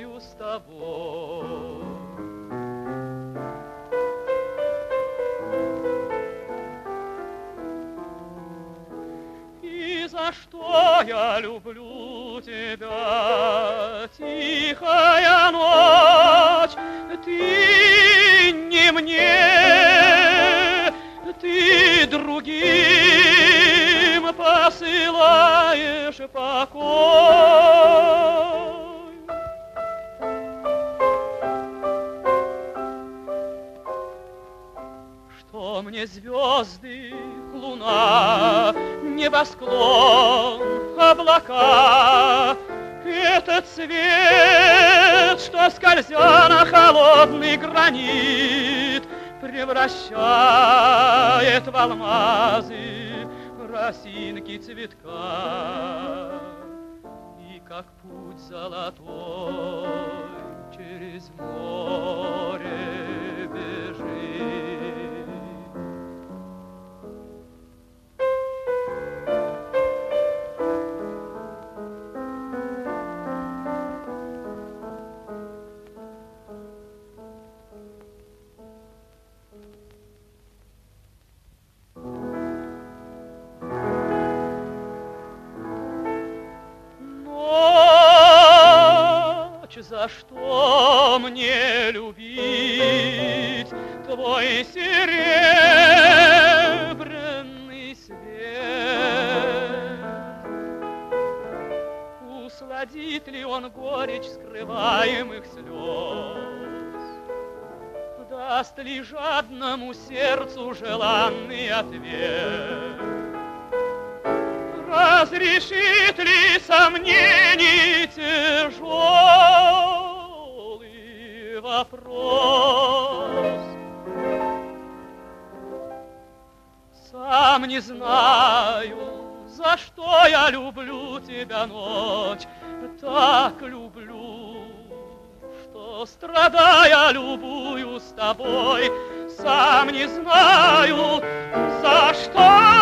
любую с тобой. И за что я люблю тебя, тихая ночь, ты не мне, ты другим посылаешь покой. Что мне звезды, луна, небосклон, облака, этот свет, что, скользя на холодный гранит, превращает в алмазы росинки цветка. И как путь золотой через море бежит. За что мне любить твой серебряный свет? Усладит ли он горечь скрываемых слез? Даст ли жадному сердцу желанный ответ? Разрешит ли сомнений тяжелый вопрос? Сам не знаю, за что я люблю тебя, ночь, так люблю, что, страдая, любую с тобой, сам не знаю, за что